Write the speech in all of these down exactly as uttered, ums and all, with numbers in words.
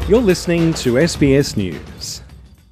You're listening to S B S News.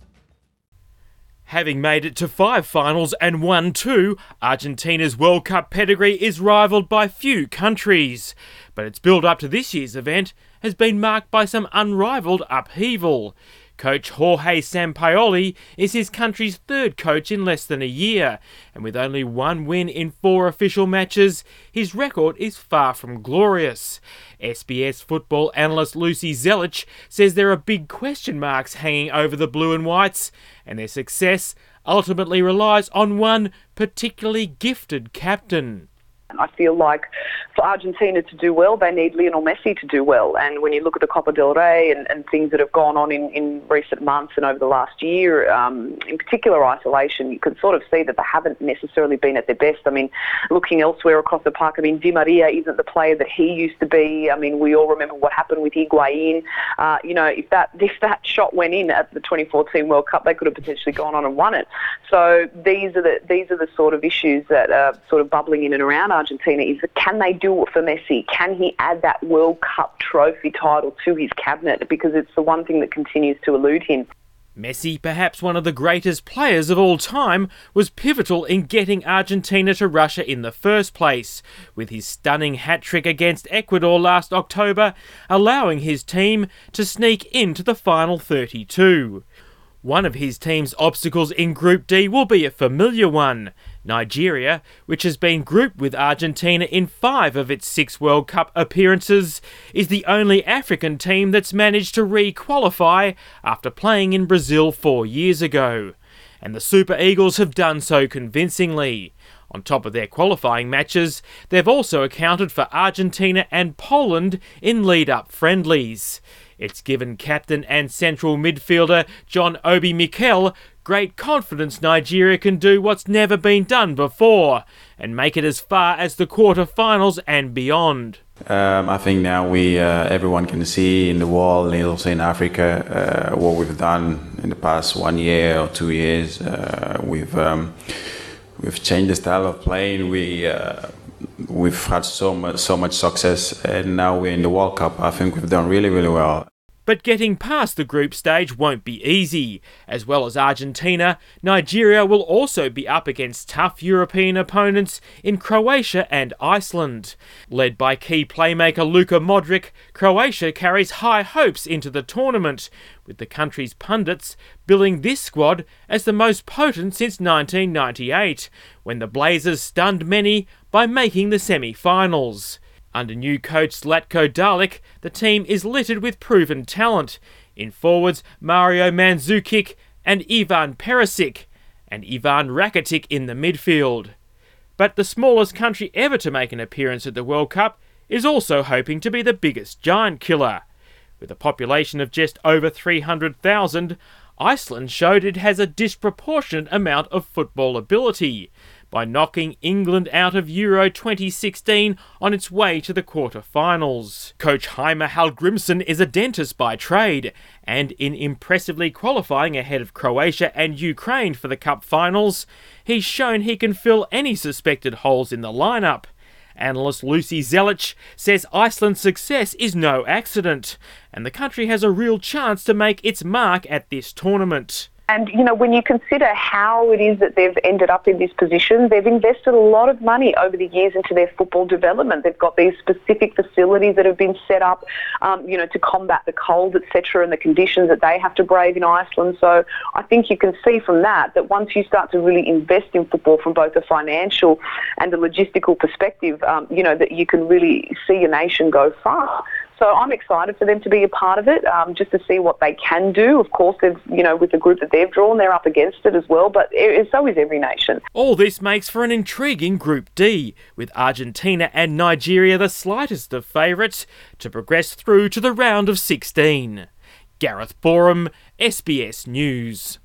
Having made it to five finals and won two, Argentina's World Cup pedigree is rivalled by few countries. But its build-up to this year's event has been marked by some unrivalled upheaval. Coach Jorge Sampaoli is his country's third coach in less than a year, and with only one win in four official matches, his record is far from glorious. S B S football analyst Lucy Zelic says there are big question marks hanging over the Blue and Whites, and their success ultimately relies on one particularly gifted captain. I feel like for Argentina to do well, they need Lionel Messi to do well. And when you look at the Copa del Rey and, and things that have gone on in, in recent months and over the last year, um, in particular isolation, you can sort of see that they haven't necessarily been at their best. I mean, looking elsewhere across the park, I mean, Di Maria isn't the player that he used to be. I mean, we all remember what happened with Higuain. Uh, you know, if that if that shot went in at the twenty fourteen World Cup, they could have potentially gone on and won it. So these are the these are the sort of issues that are sort of bubbling in and around Argentina. Is that can they do it for Messi? Can he add that World Cup trophy title to his cabinet? Because it's the one thing that continues to elude him. Messi, perhaps one of the greatest players of all time, was pivotal in getting Argentina to Russia in the first place, with his stunning hat-trick against Ecuador last October, allowing his team to sneak into the final thirty-two. One of his team's obstacles in Group D will be a familiar one. Nigeria, which has been grouped with Argentina in five of its six World Cup appearances, is the only African team that's managed to re-qualify after playing in Brazil four years ago. And the Super Eagles have done so convincingly. On top of their qualifying matches, they've also accounted for Argentina and Poland in lead-up friendlies. It's given captain and central midfielder John Obi Mikel great confidence Nigeria can do what's never been done before and make it as far as the quarter-finals and beyond. Um, I think now we uh, everyone can see in the world, also in Africa, uh, what we've done in the past one year or two years. Uh, we've um, we've changed the style of playing. We uh, we've had so much so much success, and now we're in the World Cup. I think we've done really really well. But getting past the group stage won't be easy. As well as Argentina, Nigeria will also be up against tough European opponents in Croatia and Iceland. Led by key playmaker Luka Modric, Croatia carries high hopes into the tournament, with the country's pundits billing this squad as the most potent since nineteen ninety-eight, when the Blazers stunned many by making the semi-finals. Under new coach Zlatko Dalic, the team is littered with proven talent, in forwards Mario Mandzukic and Ivan Perisic, and Ivan Rakitic in the midfield. But the smallest country ever to make an appearance at the World Cup is also hoping to be the biggest giant killer. With a population of just over three hundred thousand, Iceland showed it has a disproportionate amount of football ability, by knocking England out of Euro twenty sixteen on its way to the quarter-finals. Coach Heimir Hallgrimsson is a dentist by trade, and in impressively qualifying ahead of Croatia and Ukraine for the Cup finals, he's shown he can fill any suspected holes in the lineup. Analyst Lucy Zelic says Iceland's success is no accident, and the country has a real chance to make its mark at this tournament. And, you know, when you consider how it is that they've ended up in this position, they've invested a lot of money over the years into their football development. They've got these specific facilities that have been set up, um, you know, to combat the cold, et cetera, and the conditions that they have to brave in Iceland. So I think you can see from that that once you start to really invest in football from both a financial and a logistical perspective, um, you know, that you can really see a nation go far. So I'm excited for them to be a part of it, um, just to see what they can do. Of course, they've, you know, with the group that they've drawn, they're up against it as well, but it, so is every nation. All this makes for an intriguing Group D, with Argentina and Nigeria the slightest of favourites to progress through to the round of sixteen. Gareth Borum, S B S News.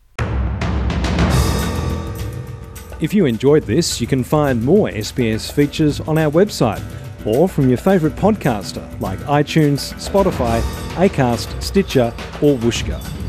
If you enjoyed this, you can find more S B S features on our website, or from your favourite podcaster like iTunes, Spotify, Acast, Stitcher or Whooshkaa.